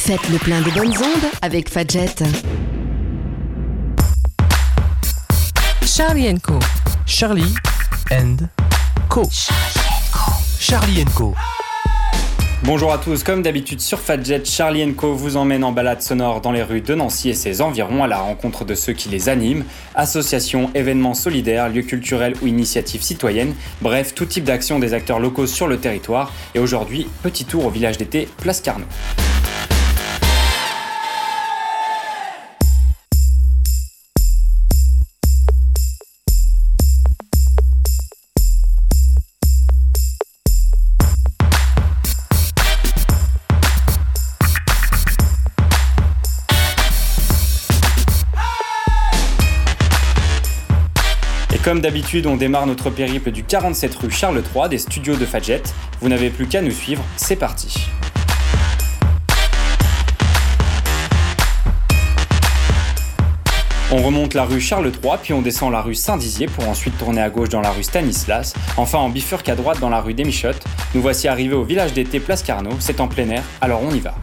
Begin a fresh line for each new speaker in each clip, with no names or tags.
Faites le plein de bonnes ondes avec Fadjet.
Charlie & Co.
Charlie & Co. Charlie & Co.
Bonjour à tous, comme d'habitude sur Fadjet, Charlie & Co vous emmène en balade sonore dans les rues de Nancy et ses environs à la rencontre de ceux qui les animent, associations, événements solidaires, lieux culturels ou initiatives citoyennes, bref, tout type d'action des acteurs locaux sur le territoire. Et aujourd'hui, petit tour au village d'été Place Carnot. Comme d'habitude, on démarre notre périple du 47 rue Charles III des studios de Fadjet. Vous n'avez plus qu'à nous suivre, c'est parti. On remonte la rue Charles III, puis on descend la rue Saint-Dizier pour ensuite tourner à gauche dans la rue Stanislas. Enfin, on bifurque à droite dans la rue des Michottes. Nous voici arrivés au village d'été Place Carnot. C'est en plein air, alors on y va.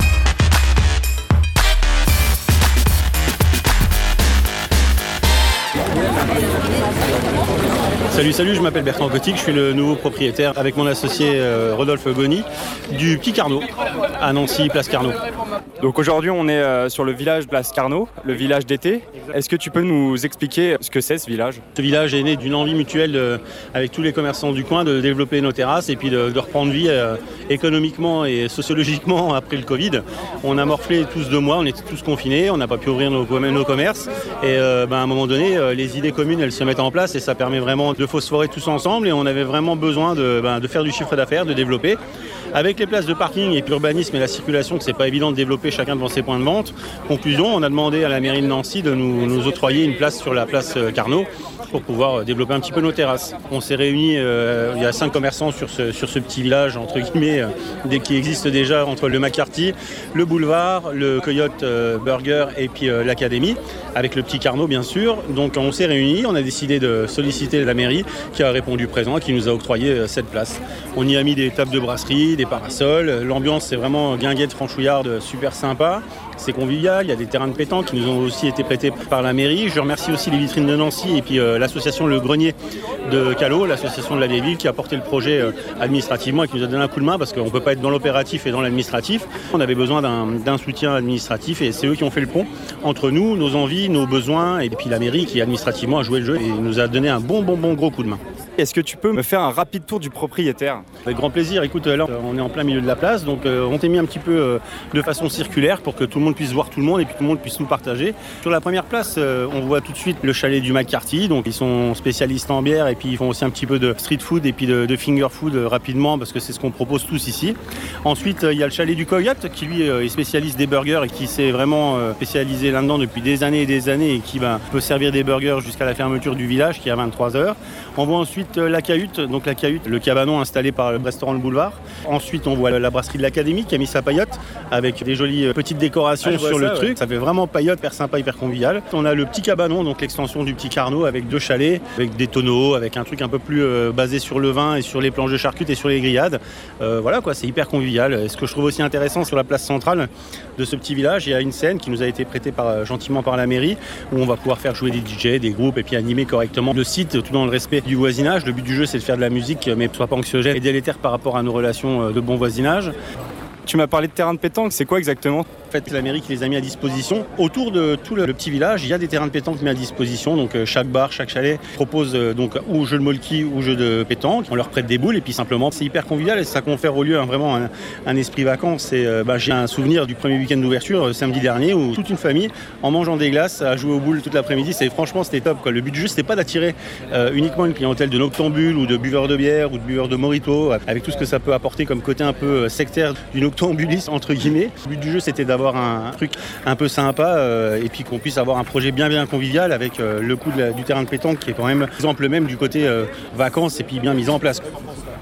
Salut, je m'appelle Bertrand Cotic, je suis le nouveau propriétaire avec mon associé Rodolphe Goni du Petit Carnot à Nancy, Place Carnot.
Donc aujourd'hui on est sur le village Place Carnot, le village d'été. Est-ce que tu peux nous expliquer ce que c'est ce village ?
Ce village est né d'une envie mutuelle avec tous les commerçants du coin de développer nos terrasses et puis de reprendre vie économiquement et sociologiquement après le Covid. On a morflé tous 2 mois, on était tous confinés, on n'a pas pu ouvrir nos commerces et à un moment donné les idées communes elles se mettent en place et ça permet vraiment de phosphorer tous ensemble et on avait vraiment besoin de faire du chiffre d'affaires, de développer. Avec les places de parking et puis l'urbanisme et la circulation, que c'est pas évident de développer chacun devant ses points de vente. Conclusion, on a demandé à la mairie de Nancy de nous octroyer une place sur la place Carnot pour pouvoir développer un petit peu nos terrasses. On s'est réunis, il y a 5 commerçants sur ce petit village, entre guillemets, qui existe déjà entre le McCarthy, le boulevard, le Coyote Burger et puis l'académie, avec le Petit Carnot bien sûr. Donc on s'est réunis, on a décidé de solliciter la mairie qui a répondu présent, qui nous a octroyé cette place. On y a mis des tables de brasserie, des parasols, l'ambiance c'est vraiment guinguette franchouillarde, super sympa. C'est convivial, il y a des terrains de pétanque qui nous ont aussi été prêtés par la mairie. Je remercie aussi les vitrines de Nancy et puis l'association Le Grenier de Callot, l'association de la vieille ville qui a porté le projet administrativement et qui nous a donné un coup de main parce qu'on ne peut pas être dans l'opératif et dans l'administratif. On avait besoin d'un soutien administratif et c'est eux qui ont fait le pont entre nous, nos envies, nos besoins et puis la mairie qui administrativement a joué le jeu et nous a donné un bon gros coup de main.
Est-ce que tu peux me faire un rapide tour du propriétaire ?
Avec grand plaisir. Écoute, là, on est en plein milieu de la place, donc on t'est mis un petit peu de façon circulaire pour que tout le monde puisse voir tout le monde et puis tout le monde puisse nous partager. Sur la première place, on voit tout de suite le chalet du McCarthy, donc ils sont spécialistes en bière et puis ils font aussi un petit peu de street food et puis de finger food rapidement parce que c'est ce qu'on propose tous ici. Ensuite, il y a le chalet du Coyote qui lui est spécialiste des burgers et qui s'est vraiment spécialisé là-dedans depuis des années et qui peut servir des burgers jusqu'à la fermeture du village qui est à 23h. On voit ensuite la Cahute, le cabanon installé par le restaurant Le Boulevard. Ensuite, on voit la brasserie de l'Académie qui a mis sa paillote avec des jolies petites décorations sur le truc. Ouais. Ça fait vraiment paillote, hyper sympa, hyper convivial. On a le petit cabanon, donc l'extension du Petit Carnot avec 2 chalets, avec des tonneaux, avec un truc un peu plus basé sur le vin et sur les planches de charcutes et sur les grillades. Voilà quoi, c'est hyper convivial. Et ce que je trouve aussi intéressant sur la place centrale de ce petit village, il y a une scène qui nous a été prêtée gentiment par la mairie où on va pouvoir faire jouer des DJ, des groupes et puis animer correctement le site tout dans le respect du voisinage. Le but du jeu c'est de faire de la musique mais soit pas anxiogène et délétère par rapport à nos relations de bon voisinage.
Tu m'as parlé de terrain de pétanque, c'est quoi exactement ?
En fait, c'est la mairie qui les a mis à disposition. Autour de tout le petit village, il y a des terrains de pétanque mis à disposition. Donc chaque bar, chaque chalet propose donc ou jeu de molki ou jeu de pétanque. On leur prête des boules et puis simplement, c'est hyper convivial et ça confère au lieu vraiment un esprit vacances. Et j'ai un souvenir du premier week-end d'ouverture samedi dernier où toute une famille, en mangeant des glaces, a joué aux boules toute l'après-midi. Franchement, c'était top, quoi. Le but du jeu, c'était pas d'attirer uniquement une clientèle de noctambules ou de buveurs de bière ou de buveurs de mojito, avec tout ce que ça peut apporter comme côté un peu sectaire du noctambuliste entre guillemets. Le but du jeu, c'était d'avoir un truc un peu sympa et puis qu'on puisse avoir un projet bien convivial avec le coup du terrain de pétanque qui est quand même l'exemple même du côté vacances et puis bien mis en place.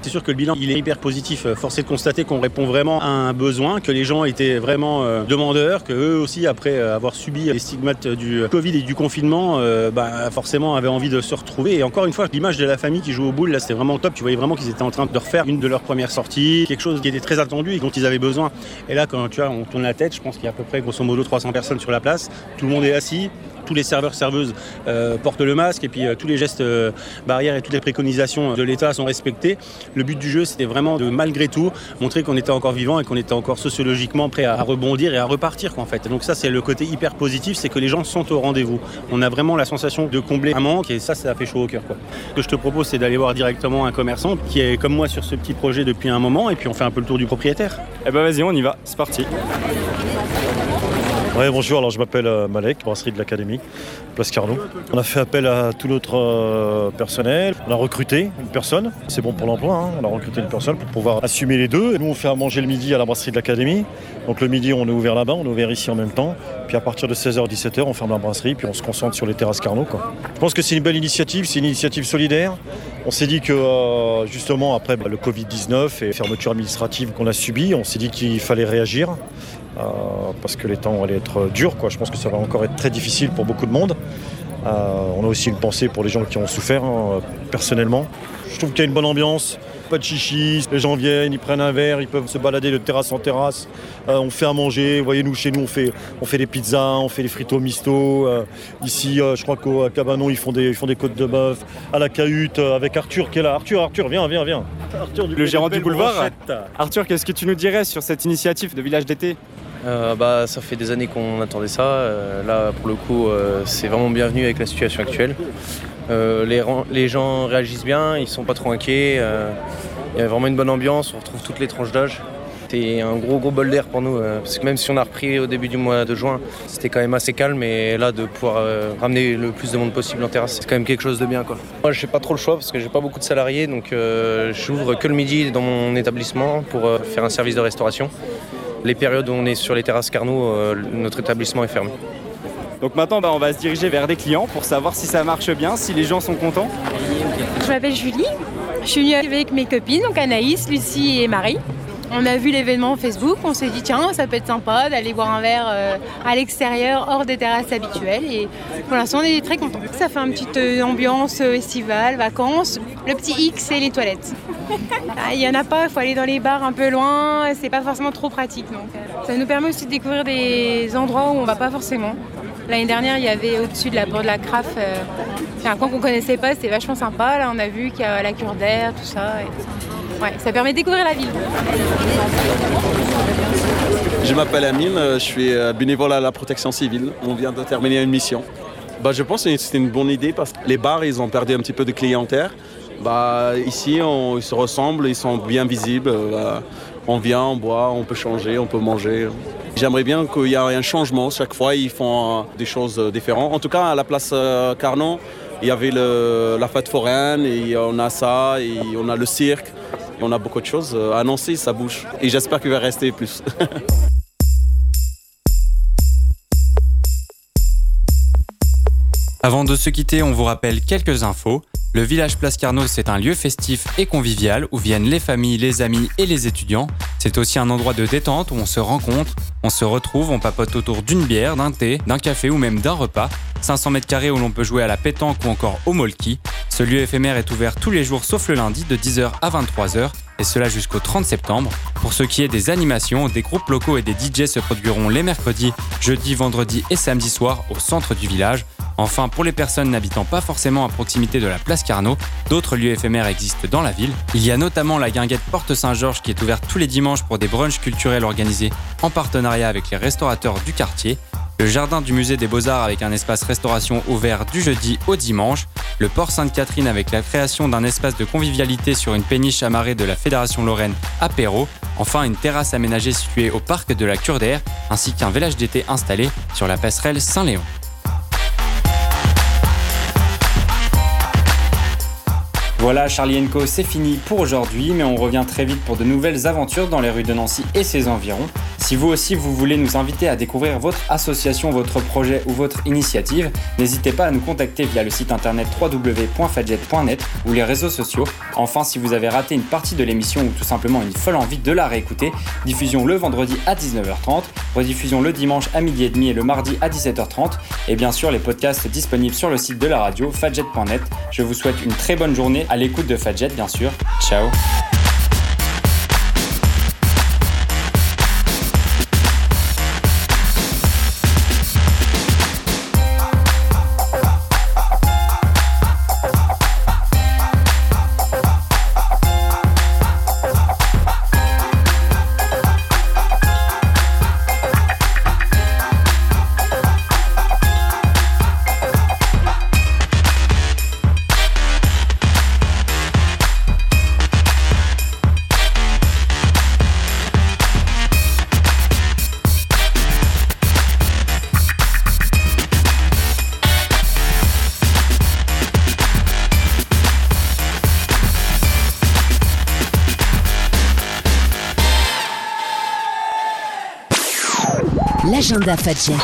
C'est sûr que le bilan il est hyper positif. Force est de constater qu'on répond vraiment à un besoin, que les gens étaient vraiment demandeurs, que eux aussi après avoir subi les stigmates du Covid et du confinement, forcément avaient envie de se retrouver. Et encore une fois, l'image de la famille qui joue aux boules, là c'était vraiment top. Tu voyais vraiment qu'ils étaient en train de refaire une de leurs premières sorties, quelque chose qui était très attendu et dont ils avaient besoin. Et là quand on tourne la tête, je pense qu'il y a à peu près grosso modo 300 personnes sur la place. Tout le monde est assis. Tous les serveurs-serveuses portent le masque et puis tous les gestes barrières et toutes les préconisations de l'État sont respectés. Le but du jeu, c'était vraiment de, malgré tout, montrer qu'on était encore vivant et qu'on était encore sociologiquement prêt à rebondir et à repartir, en fait. Donc ça, c'est le côté hyper positif, c'est que les gens sont au rendez-vous. On a vraiment la sensation de combler un manque et ça fait chaud au cœur, quoi. Ce que je te propose, c'est d'aller voir directement un commerçant qui est comme moi sur ce petit projet depuis un moment et puis on fait un peu le tour du propriétaire.
Eh ben vas-y, on y va, c'est parti.
Ouais, bonjour, alors je m'appelle Malek, brasserie de l'Académie, Place Carnot. On a fait appel à tout notre personnel, on a recruté une personne, c'est bon pour l'emploi, hein. On a recruté une personne pour pouvoir assumer les deux. Et nous on fait à manger le midi à la brasserie de l'Académie, donc le midi on est ouvert là-bas, on est ouvert ici en même temps, puis à partir de 16h-17h on ferme la brasserie, puis on se concentre sur les terrasses Carnot, quoi. Je pense que c'est une belle initiative, c'est une initiative solidaire. On s'est dit que justement après le Covid-19 et fermeture administrative qu'on a subie, on s'est dit qu'il fallait réagir. Parce que les temps allaient être durs, quoi. Je pense que ça va encore être très difficile pour beaucoup de monde. On a aussi une pensée pour les gens qui ont souffert personnellement. Je trouve qu'il y a une bonne ambiance, pas de chichis, les gens viennent, ils prennent un verre, ils peuvent se balader de terrasse en terrasse. On fait à manger, vous voyez, nous chez nous on fait des pizzas, on fait des fritos misto. Ici, je crois qu'à Cabanon ils font des côtes de bœuf. À la Cahute avec Arthur qui est là. Arthur, viens. Arthur,
le gérant du boulevard. Arthur, qu'est-ce que tu nous dirais sur cette initiative de village d'été ?
Ça fait des années qu'on attendait ça. Là, pour le coup, c'est vraiment bienvenu avec la situation actuelle. Les gens réagissent bien, ils sont pas trop inquiets. Il y a vraiment une bonne ambiance, on retrouve toutes les tranches d'âge. C'était un gros bol d'air pour nous, parce que même si on a repris au début du mois de juin, c'était quand même assez calme. Et là, de pouvoir ramener le plus de monde possible en terrasse, c'est quand même quelque chose de bien, quoi. Moi, j'ai pas trop le choix parce que j'ai pas beaucoup de salariés, donc j'ouvre que le midi dans mon établissement pour faire un service de restauration. Les périodes où on est sur les terrasses Carnot, notre établissement est fermé.
Donc maintenant, on va se diriger vers des clients pour savoir si ça marche bien, si les gens sont contents.
Je m'appelle Julie, je suis venue avec mes copines, donc Anaïs, Lucie et Marie. On a vu l'événement Facebook, on s'est dit tiens, ça peut être sympa d'aller boire un verre à l'extérieur, hors des terrasses habituelles. Et pour l'instant, on est très contents. Ça fait une petite ambiance estivale, vacances. Le petit X, c'est les toilettes. Il n'y en a pas, il faut aller dans les bars un peu loin, c'est pas forcément trop pratique. Donc, ça nous permet aussi de découvrir des endroits où on va pas forcément. L'année dernière, il y avait au-dessus de la porte de la Craft, c'est un coin qu'on connaissait pas, c'était vachement sympa. Là, on a vu qu'il y a la cure d'air, tout ça. Ouais, ça permet de découvrir la ville.
Je m'appelle Amine, je suis bénévole à la protection civile. On vient de terminer une mission. Je pense que c'était une bonne idée parce que les bars, ils ont perdu un petit peu de clientèle. Ici, ils se ressemblent, ils sont bien visibles. On vient, on boit, on peut changer, on peut manger. J'aimerais bien qu'il y ait un changement. Chaque fois, ils font des choses différentes. En tout cas, à la place Carnot, il y avait la fête foraine, et on a ça, et on a le cirque. Et on a beaucoup de choses à annoncer, ça bouge. Et j'espère qu'il va rester plus.
Avant de se quitter, on vous rappelle quelques infos. Le village Place Carnot, c'est un lieu festif et convivial où viennent les familles, les amis et les étudiants. C'est aussi un endroit de détente où on se rencontre, on se retrouve, on papote autour d'une bière, d'un thé, d'un café ou même d'un repas. 500 m² où l'on peut jouer à la pétanque ou encore au molki. Ce lieu éphémère est ouvert tous les jours sauf le lundi de 10h à 23h et cela jusqu'au 30 septembre. Pour ce qui est des animations, des groupes locaux et des DJ se produiront les mercredis, jeudis, vendredis et samedis soirs au centre du village. Enfin, pour les personnes n'habitant pas forcément à proximité de la place Carnot, d'autres lieux éphémères existent dans la ville. Il y a notamment la guinguette Porte Saint-Georges qui est ouverte tous les dimanches pour des brunchs culturels organisés en partenariat avec les restaurateurs du quartier. Le jardin du musée des Beaux-Arts avec un espace restauration ouvert du jeudi au dimanche. Le port Sainte-Catherine avec la création d'un espace de convivialité sur une péniche amarrée de la Fédération Lorraine Apéro. Enfin, une terrasse aménagée située au parc de la Cure d'Air ainsi qu'un village d'été installé sur la passerelle Saint-Léon. Voilà, Charlie & Co, c'est fini pour aujourd'hui, mais on revient très vite pour de nouvelles aventures dans les rues de Nancy et ses environs. Si vous aussi vous voulez nous inviter à découvrir votre association, votre projet ou votre initiative, n'hésitez pas à nous contacter via le site internet www.fadjet.net ou les réseaux sociaux. Enfin, si vous avez raté une partie de l'émission ou tout simplement une folle envie de la réécouter, diffusion le vendredi à 19h30, rediffusion le dimanche à 12h30 et le mardi à 17h30 et bien sûr les podcasts disponibles sur le site de la radio fadjet.net. Je vous souhaite une très bonne journée à l'écoute de Fadjet bien sûr. Ciao.
L'agenda Fadjet.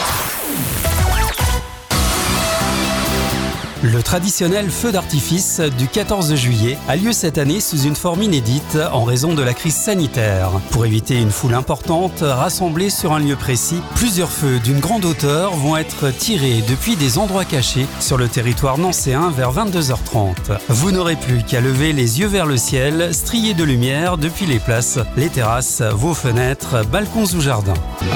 Le traditionnel feu d'artifice du 14 juillet a lieu cette année sous une forme inédite en raison de la crise sanitaire. Pour éviter une foule importante rassemblée sur un lieu précis, plusieurs feux d'une grande hauteur vont être tirés depuis des endroits cachés sur le territoire nancéen vers 22h30. Vous n'aurez plus qu'à lever les yeux vers le ciel, strié de lumière depuis les places, les terrasses, vos fenêtres, balcons ou jardins.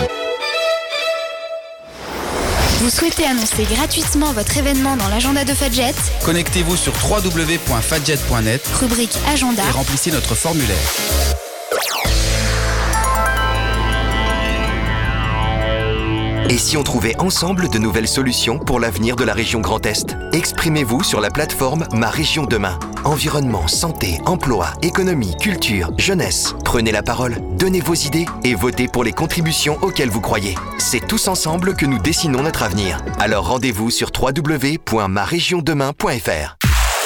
Vous souhaitez annoncer gratuitement votre événement dans l'agenda de Fadjet ?
Connectez-vous sur www.fadjet.net,
rubrique agenda,
et remplissez notre formulaire.
Et si on trouvait ensemble de nouvelles solutions pour l'avenir de la région Grand Est ? Exprimez-vous sur la plateforme Ma Région Demain. Environnement, santé, emploi, économie, culture, jeunesse. Prenez la parole, donnez vos idées et votez pour les contributions auxquelles vous croyez. C'est tous ensemble que nous dessinons notre avenir. Alors rendez-vous sur www.maregiondemain.fr.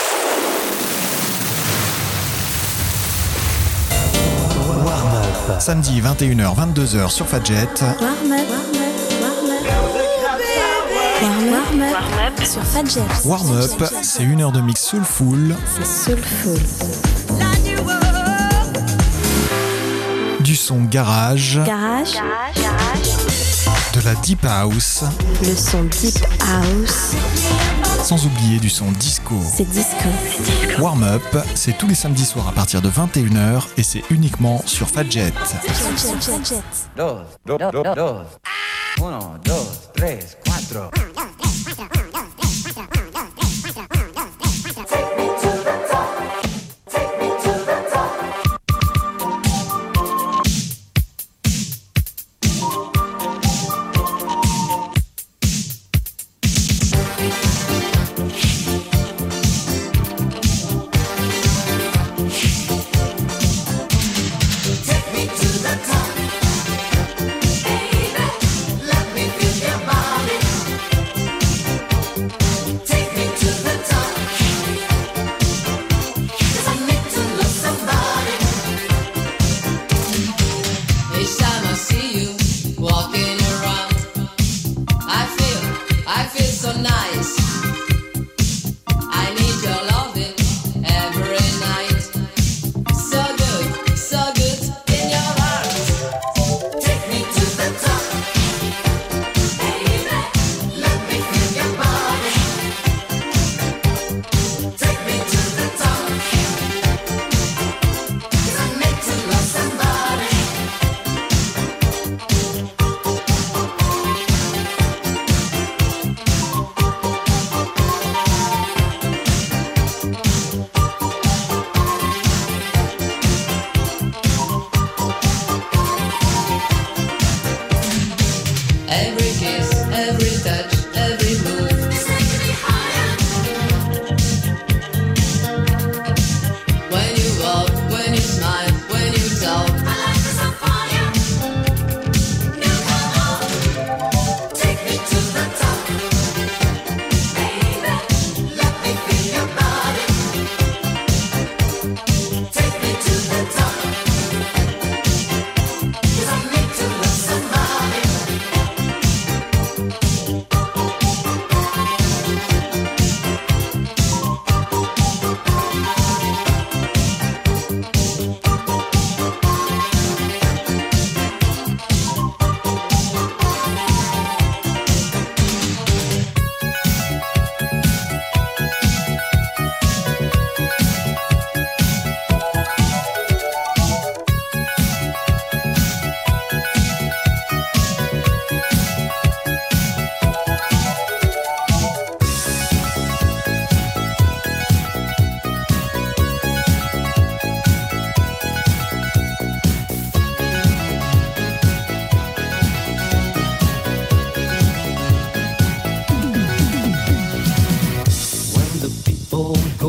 Warm-up. Samedi 21h-22h sur Fadjet.
Warm-up sur Fadjet.
Warm-up, c'est 1 heure de mix soulful.
C'est soulful.
Du son garage. De la deep house.
Le son deep house.
Sans oublier du son disco.
C'est disco.
Warm-up, c'est tous les samedis soirs à partir de 21h et c'est uniquement sur Fadjet.
Dos, 1, 2, 3, 4.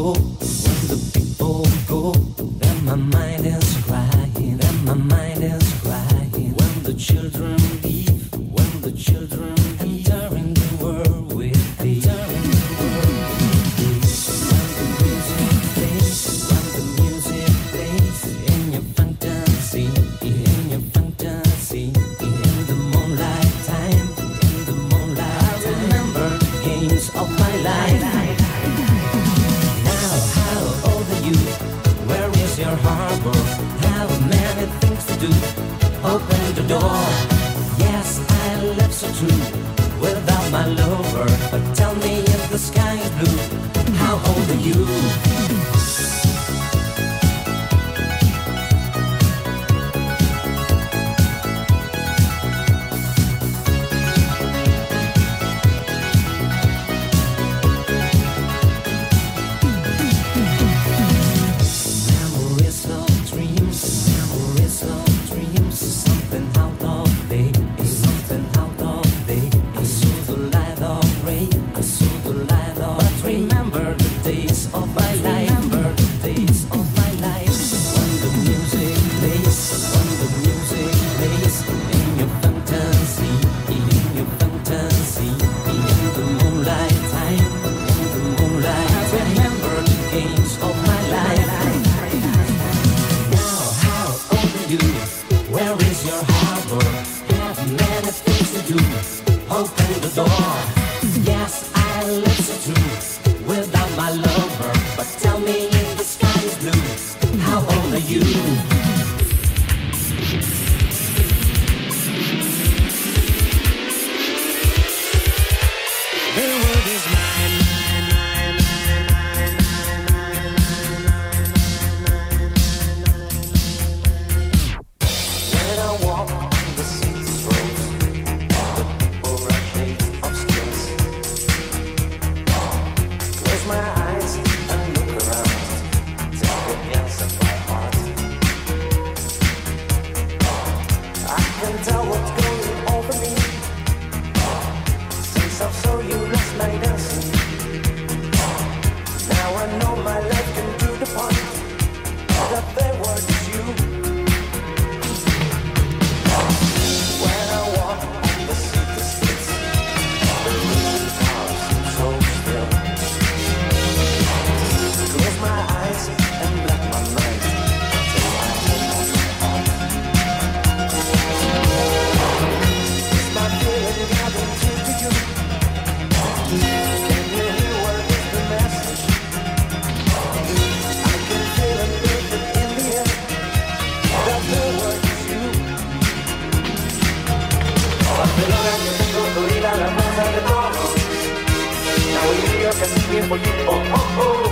go, when the people go, then my mind is crying, then my mind is crying. When the children leave, when the children entering the world with me, entering the world with me. When the music plays, in your fantasy, in the moonlight time, I remember the games of my life. Now, how old are you? Where is your harbor? How many things to do? Open the door. Yes, I love so true. Without my lover, but tell me if the sky is blue. How old are you?
For you, oh, oh, oh.